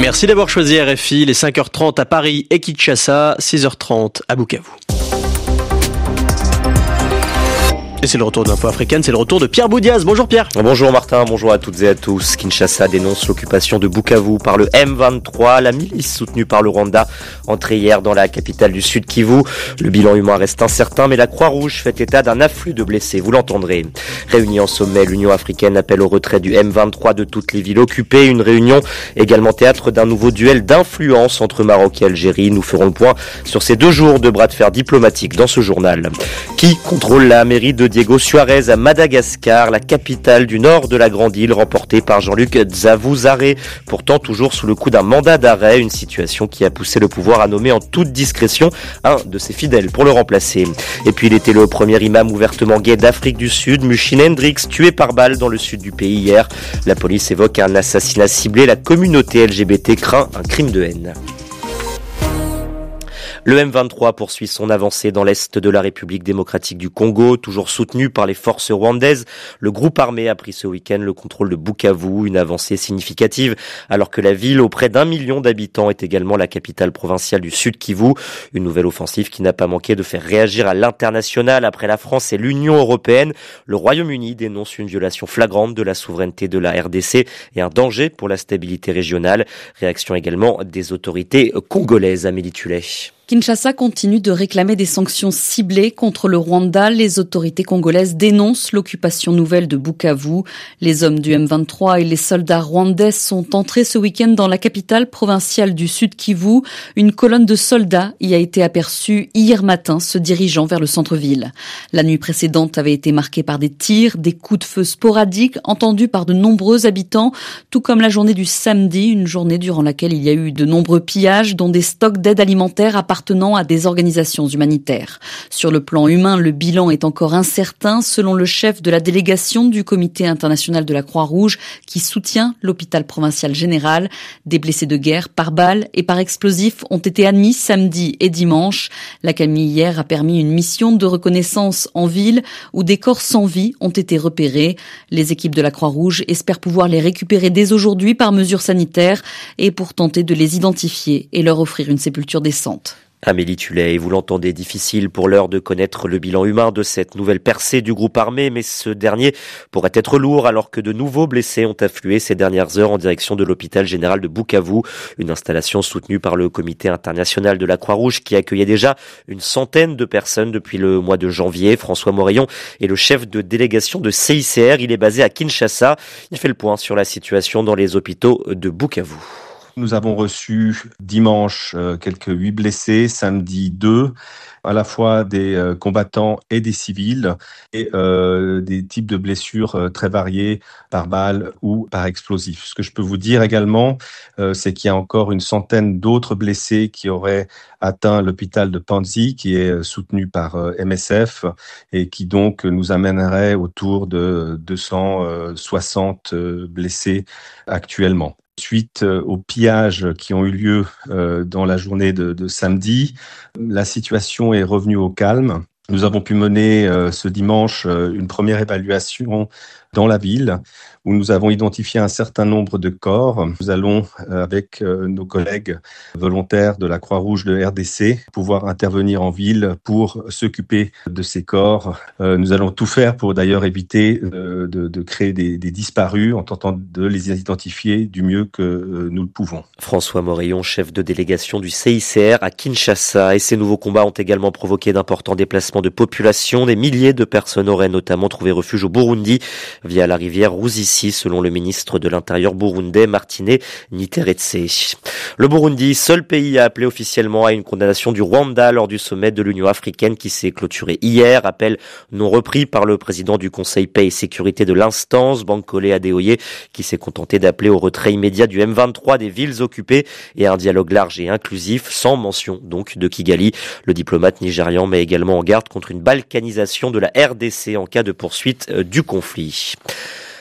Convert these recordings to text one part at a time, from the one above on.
Merci d'avoir choisi RFI, les 5h30 à Paris et Kinshasa, 6h30 à Bukavu. Et c'est le retour d'Info Africaine, c'est le retour de Pierre Boudiaz. Bonjour Pierre. Bonjour Martin, bonjour à toutes et à tous. Kinshasa dénonce l'occupation de Bukavu par le M23, la milice soutenue par le Rwanda, entrée hier dans la capitale du Sud Kivu. Le bilan humain reste incertain, mais la Croix-Rouge fait état d'un afflux de blessés, vous l'entendrez. Réunie en sommet, l'Union africaine appelle au retrait du M23 de toutes les villes occupées. Une réunion également théâtre d'un nouveau duel d'influence entre Maroc et Algérie. Nous ferons le point sur ces 2 jours de bras de fer diplomatique dans ce journal. Qui contrôle la mairie de Diego Suarez à Madagascar, la capitale du nord de la Grande Île, remportée par Jean-Luc Dzavuzaré, pourtant toujours sous le coup d'un mandat d'arrêt, une situation qui a poussé le pouvoir à nommer en toute discrétion un de ses fidèles pour le remplacer. Et puis il était le premier imam ouvertement gay d'Afrique du Sud, Mushin Hendrix, tué par balle dans le sud du pays hier. La police évoque un assassinat ciblé, la communauté LGBT craint un crime de haine. Le M23 poursuit son avancée dans l'est de la République démocratique du Congo, toujours soutenu par les forces rwandaises. Le groupe armé a pris ce week-end le contrôle de Bukavu, une avancée significative, alors que la ville, auprès d'1 million d'habitants, est également la capitale provinciale du Sud Kivu. Une nouvelle offensive qui n'a pas manqué de faire réagir à l'international après la France et l'Union européenne. Le Royaume-Uni dénonce une violation flagrante de la souveraineté de la RDC et un danger pour la stabilité régionale. Réaction également des autorités congolaises. Amélie Tullet. Kinshasa continue de réclamer des sanctions ciblées contre le Rwanda. Les autorités congolaises dénoncent l'occupation nouvelle de Bukavu. Les hommes du M23 et les soldats rwandais sont entrés ce week-end dans la capitale provinciale du Sud Kivu. Une colonne de soldats y a été aperçue hier matin se dirigeant vers le centre-ville. La nuit précédente avait été marquée par des tirs, des coups de feu sporadiques entendus par de nombreux habitants, tout comme la journée du samedi, une journée durant laquelle il y a eu de nombreux pillages, dont des stocks d'aide alimentaire appartenant à des organisations humanitaires. Sur le plan humain, le bilan est encore incertain, selon le chef de la délégation du Comité international de la Croix-Rouge qui soutient l'hôpital provincial général. Des blessés de guerre par balles et par explosifs ont été admis samedi et dimanche. L'accalmie hier a permis une mission de reconnaissance en ville où des corps sans vie ont été repérés. Les équipes de la Croix-Rouge espèrent pouvoir les récupérer dès aujourd'hui par mesure sanitaire et pour tenter de les identifier et leur offrir une sépulture décente. Amélie Tullet, vous l'entendez, difficile pour l'heure de connaître le bilan humain de cette nouvelle percée du groupe armé, mais ce dernier pourrait être lourd alors que de nouveaux blessés ont afflué ces dernières heures en direction de l'hôpital général de Bukavu, une installation soutenue par le Comité international de la Croix-Rouge qui accueillait déjà une centaine de personnes depuis le mois de janvier. François Moreillon est le chef de délégation de CICR, il est basé à Kinshasa. Il fait le point sur la situation dans les hôpitaux de Bukavu. Nous avons reçu dimanche quelques 8 blessés, samedi 2, à la fois des combattants et des civils, et des types de blessures très variées par balle ou par explosif. Ce que je peux vous dire également, c'est qu'il y a encore une centaine d'autres blessés qui auraient atteint l'hôpital de Panzi, qui est soutenu par MSF, et qui donc nous amènerait autour de 260 blessés actuellement. Suite aux pillages qui ont eu lieu dans la journée de samedi, la situation est revenue au calme. Nous avons pu mener ce dimanche une première évaluation dans la ville où nous avons identifié un certain nombre de corps. Nous allons, avec nos collègues volontaires de la Croix-Rouge de RDC, pouvoir intervenir en ville pour s'occuper de ces corps. Nous allons tout faire pour d'ailleurs éviter de créer des disparus en tentant de les identifier du mieux que nous le pouvons. François Moreillon, chef de délégation du CICR à Kinshasa. Et ces nouveaux combats ont également provoqué d'importants déplacements de population. Des milliers de personnes auraient notamment trouvé refuge au Burundi via la rivière Ruzizi, selon le ministre de l'Intérieur burundais Martine Niteretse. Le Burundi, seul pays à appeler officiellement à une condamnation du Rwanda lors du sommet de l'Union africaine qui s'est clôturé hier. Appel non repris par le président du Conseil paix et sécurité de l'instance, Bankole Adeoye, qui s'est contenté d'appeler au retrait immédiat du M23 des villes occupées et à un dialogue large et inclusif, sans mention donc de Kigali. Le diplomate nigérian met également en garde contre une balkanisation de la RDC en cas de poursuite du conflit.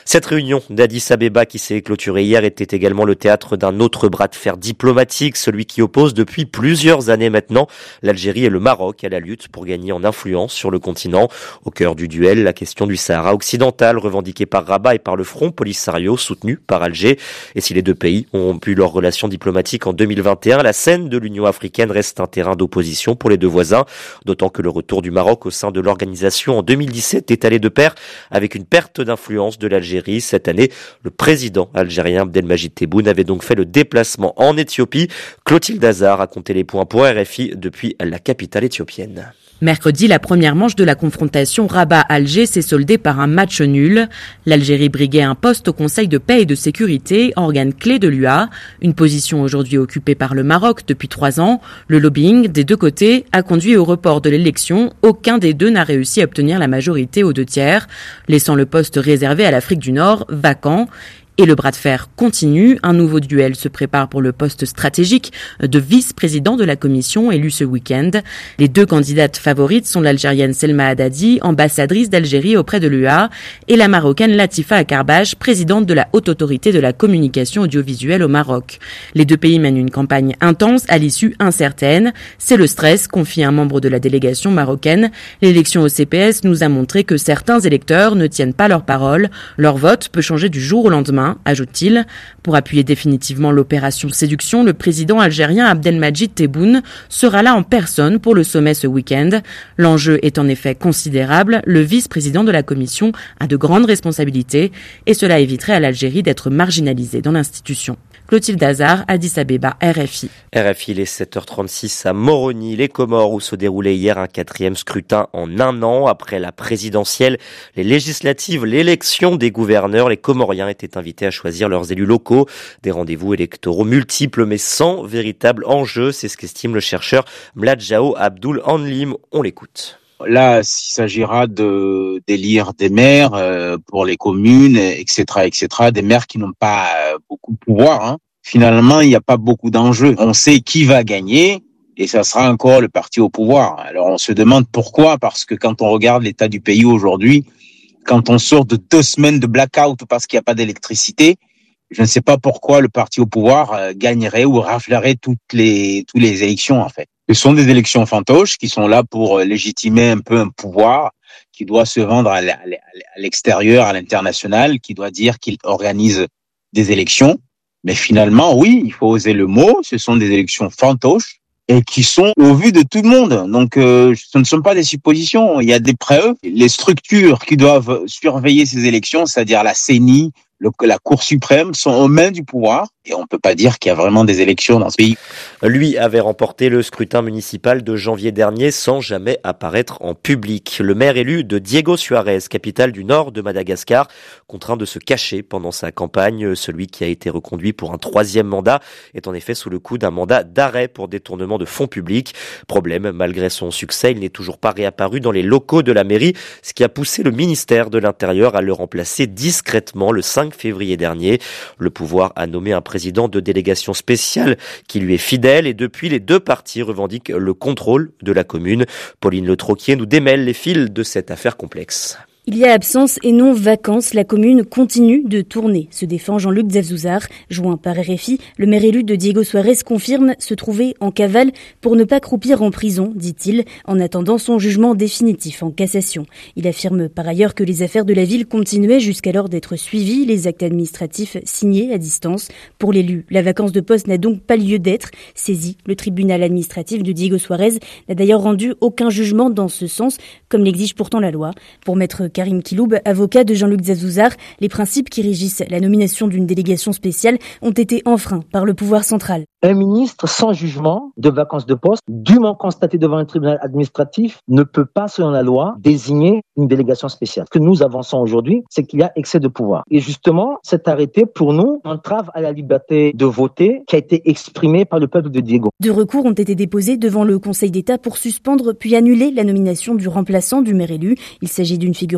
Cette réunion d'Addis Abeba qui s'est clôturée hier était également le théâtre d'un autre bras de fer diplomatique, celui qui oppose depuis plusieurs années maintenant l'Algérie et le Maroc à la lutte pour gagner en influence sur le continent. Au cœur du duel, la question du Sahara occidental revendiquée par Rabat et par le Front Polisario soutenu par Alger. Et si les deux pays ont rompu leurs relations diplomatiques en 2021, la scène de l'Union africaine reste un terrain d'opposition pour les deux voisins, d'autant que le retour du Maroc au sein de l'organisation en 2017 est allé de pair avec une perte d'influence de l'Algérie. Cette année, le président algérien Abdelmadjid Tebboune avait donc fait le déplacement en Éthiopie. Clotilde Hazard a compté les points pour RFI depuis la capitale éthiopienne. Mercredi, la première manche de la confrontation Rabat-Alger s'est soldée par un match nul. L'Algérie briguait un poste au Conseil de paix et de sécurité, organe clé de l'UA, une position aujourd'hui occupée par le Maroc depuis 3 ans. Le lobbying des deux côtés a conduit au report de l'élection. Aucun des deux n'a réussi à obtenir la majorité aux 2/3, laissant le poste réservé à l'Afrique du Nord vacant. Et le bras de fer continue. Un nouveau duel se prépare pour le poste stratégique de vice-président de la commission élu ce week-end. Les deux candidates favorites sont l'Algérienne Selma Haddadi, ambassadrice d'Algérie auprès de l'UA, et la Marocaine Latifa Akarbache, présidente de la Haute Autorité de la Communication Audiovisuelle au Maroc. Les deux pays mènent une campagne intense à l'issue incertaine. C'est le stress, confie un membre de la délégation marocaine. L'élection au CPS nous a montré que certains électeurs ne tiennent pas leur parole. Leur vote peut changer du jour au lendemain, ajoute-t-il. Pour appuyer définitivement l'opération séduction, le président algérien Abdelmadjid Tebboune sera là en personne pour le sommet ce week-end. L'enjeu est en effet considérable. Le vice-président de la commission a de grandes responsabilités et cela éviterait à l'Algérie d'être marginalisée dans l'institution. Clotilde Hazard, Addis Abeba, RFI. RFI, les 7h36 à Moroni, les Comores, où se déroulait hier un 4e scrutin en un an. Après la présidentielle, les législatives, l'élection des gouverneurs, les Comoriens étaient invités à choisir leurs élus locaux. Des rendez-vous électoraux multiples mais sans véritable enjeu, c'est ce qu'estime le chercheur Mladjao Abdul Anlim. On l'écoute. Là, il s'agira d'élire des maires pour les communes, etc., des maires qui n'ont pas beaucoup de pouvoir. Hein. Finalement, il n'y a pas beaucoup d'enjeux. On sait qui va gagner et ça sera encore le parti au pouvoir. Alors, on se demande pourquoi, parce que quand on regarde l'état du pays aujourd'hui, quand on sort de 2 semaines de blackout parce qu'il n'y a pas d'électricité, je ne sais pas pourquoi le parti au pouvoir gagnerait ou raflerait toutes les élections, en fait. Ce sont des élections fantoches qui sont là pour légitimer un peu un pouvoir qui doit se vendre à l'extérieur, à l'international, qui doit dire qu'il organise des élections. Mais finalement, oui, il faut oser le mot, ce sont des élections fantoches et qui sont au vu de tout le monde. Donc, ce ne sont pas des suppositions, il y a des preuves. Les structures qui doivent surveiller ces élections, c'est-à-dire la CENI, la Cour suprême, sont aux mains du pouvoir et on ne peut pas dire qu'il y a vraiment des élections dans ce pays. Lui avait remporté le scrutin municipal de janvier dernier sans jamais apparaître en public. Le maire élu de Diego Suarez, capitale du nord de Madagascar, contraint de se cacher pendant sa campagne. Celui qui a été reconduit pour un 3e mandat est en effet sous le coup d'un mandat d'arrêt pour détournement de fonds publics. Problème, malgré son succès, il n'est toujours pas réapparu dans les locaux de la mairie, ce qui a poussé le ministère de l'Intérieur à le remplacer discrètement le 5 février dernier. Le pouvoir a nommé un président de délégation spéciale qui lui est fidèle et depuis les deux partis revendiquent le contrôle de la commune. Pauline Le Troquier nous démêle les fils de cette affaire complexe. Il y a absence et non vacances, la commune continue de tourner, se défend Jean-Luc Zafzouzar. Joint par RFI, le maire élu de Diego Suarez confirme se trouver en cavale pour ne pas croupir en prison, dit-il, en attendant son jugement définitif en cassation. Il affirme par ailleurs que les affaires de la ville continuaient jusqu'alors d'être suivies, les actes administratifs signés à distance. Pour l'élu, la vacance de poste n'a donc pas lieu d'être. Saisi, le tribunal administratif de Diego Suarez n'a d'ailleurs rendu aucun jugement dans ce sens, comme l'exige pourtant la loi. Pour Maître Karim Kiloub, avocat de Jean-Luc Zafzouzar, les principes qui régissent la nomination d'une délégation spéciale ont été enfreints par le pouvoir central. Un ministre sans jugement de vacance de poste, dûment constaté devant un tribunal administratif, ne peut pas, selon la loi, désigner une délégation spéciale. Ce que nous avançons aujourd'hui, c'est qu'il y a excès de pouvoir. Et justement, cet arrêté, pour nous, entrave à la liberté de voter qui a été exprimée par le peuple de Diego. 2 recours ont été déposés devant le Conseil d'État pour suspendre puis annuler la nomination du remplaçant du maire élu. Il s'agit d'une figure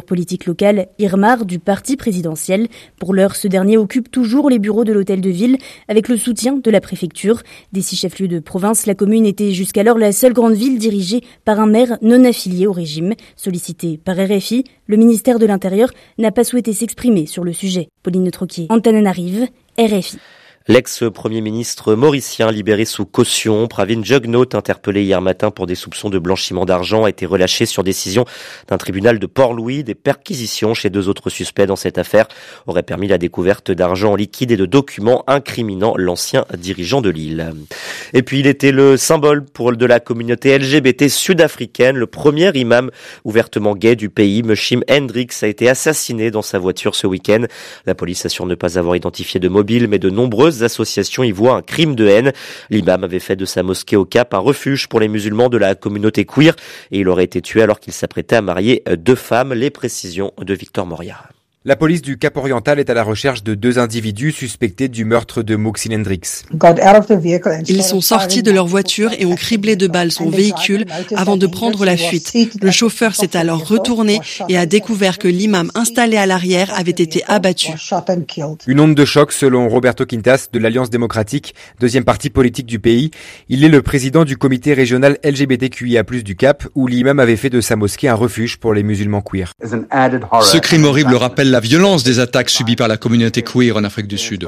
politique local Irmar du parti présidentiel. Pour l'heure, ce dernier occupe toujours les bureaux de l'hôtel de ville avec le soutien de la préfecture. Des 6 chefs-lieux de province, la commune était jusqu'alors la seule grande ville dirigée par un maire non affilié au régime. Sollicité par RFI, le ministère de l'Intérieur n'a pas souhaité s'exprimer sur le sujet. Pauline Troquier, Antananarive, RFI. L'ex-premier ministre mauricien libéré sous caution, Pravin Jugnauth, interpellé hier matin pour des soupçons de blanchiment d'argent, a été relâché sur décision d'un tribunal de Port-Louis. Des perquisitions chez 2 autres suspects dans cette affaire auraient permis la découverte d'argent en liquide et de documents incriminant l'ancien dirigeant de l'île. Et puis il était le symbole de la communauté LGBT sud-africaine. Le premier imam ouvertement gay du pays, Meshim Hendricks, a été assassiné dans sa voiture ce week-end. La police assure ne pas avoir identifié de mobile, mais de nombreuses associations y voient un crime de haine. L'imam avait fait de sa mosquée au Cap un refuge pour les musulmans de la communauté queer et il aurait été tué alors qu'il s'apprêtait à marier 2 femmes. Les précisions de Victor Moria. La police du Cap-Oriental est à la recherche de 2 individus suspectés du meurtre de Moksin Hendricks. Ils sont sortis de leur voiture et ont criblé de balles son véhicule avant de prendre la fuite. Le chauffeur s'est alors retourné et a découvert que l'imam installé à l'arrière avait été abattu. Une onde de choc selon Roberto Quintas de l'Alliance démocratique, deuxième parti politique du pays. Il est le président du comité régional LGBTQIA+ du Cap où l'imam avait fait de sa mosquée un refuge pour les musulmans queer. Ce crime horrible rappelle la violence des attaques subies par la communauté queer en Afrique du Sud.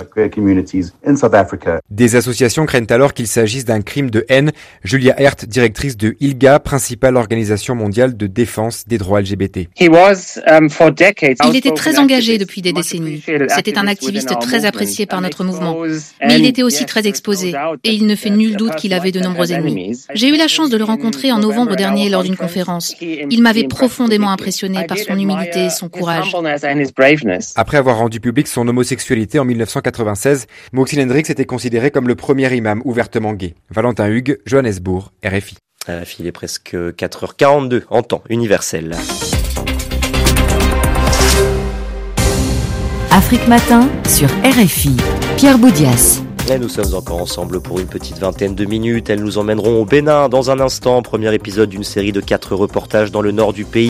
Des associations craignent alors qu'il s'agisse d'un crime de haine. Julia Hert, directrice de ILGA, principale organisation mondiale de défense des droits LGBT. Il était très engagé depuis des décennies. C'était un activiste très apprécié par notre mouvement. Mais il était aussi très exposé. Et il ne fait nul doute qu'il avait de nombreux ennemis. J'ai eu la chance de le rencontrer en novembre dernier lors d'une conférence. Il m'avait profondément impressionné par son humilité et son courage. Après avoir rendu public son homosexualité en 1996, Moksin Hendricks était considéré comme le premier imam ouvertement gay. Valentin Hugues, Johannesburg, RFI. Il est presque 4h42 en temps universel. Afrique Matin sur RFI. Pierre Boudias. Et nous sommes encore ensemble pour une petite vingtaine de minutes. Elles nous emmèneront au Bénin dans un instant. Premier épisode d'une série de 4 reportages dans le nord du pays.